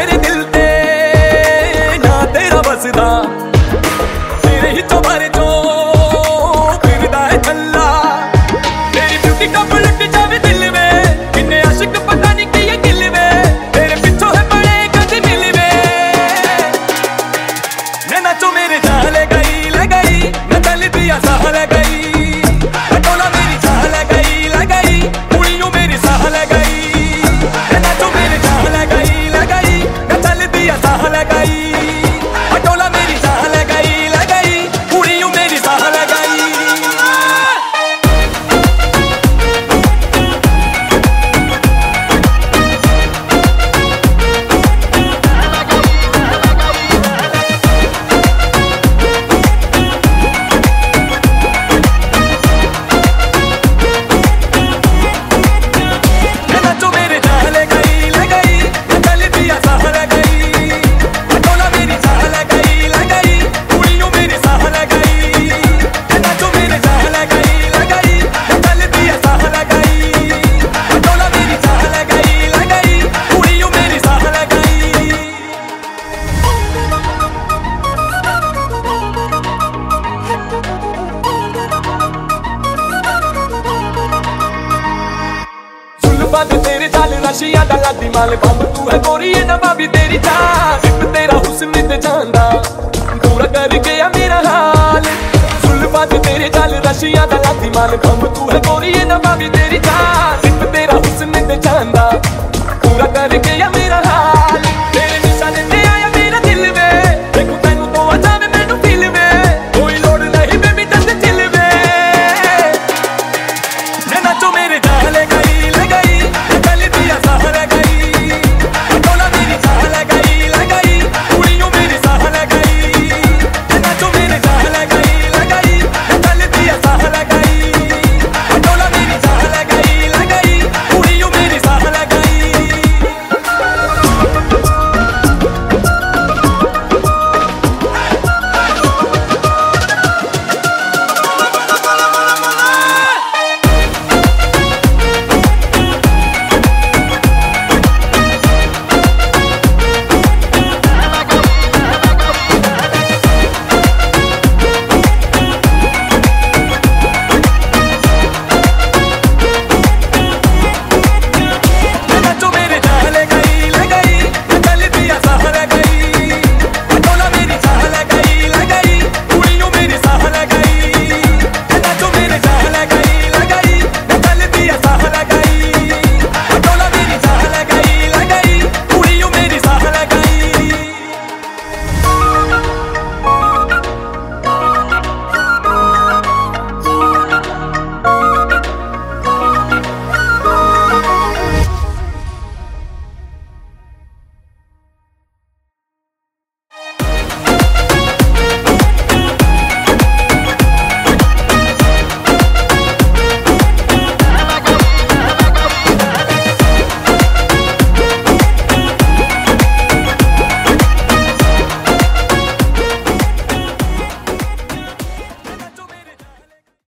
मेरे दिल ते ना तेरा बसदा तेरे ही चौबारे चो फिरदा है छल्ला तेरी ब्यूटी का पलट जावे दिल में किन्ने आशिक पता नहीं कि ये दिल में तेरे पिछो है बड़े कद मिल में नैना चो मेरे जा ले गई मैं चल दिया सह ले गई टोला मेरी चाह ले गई कुड़ियों मेरी सह ले गई नैना चो मेरे जा ले गई मैं चल दिया सह ले गई टोला मेरी चाह ले गई कुड़ियों मेरी सह ले गई तेरे चाल रशिया दा लाडी माल बम तू है गोरी ये नवाबी तेरी चाल सिर्फ तेरा हुस्न ते जानदा पूरा कर गया मेरा हाल सुल्फा तेरे चाल रशिया दा लाडी माल बम तू है गोरी ये नवाबी तेरी चाल सिर्फ तेरा हुस्न ते जानदा पूरा कर गया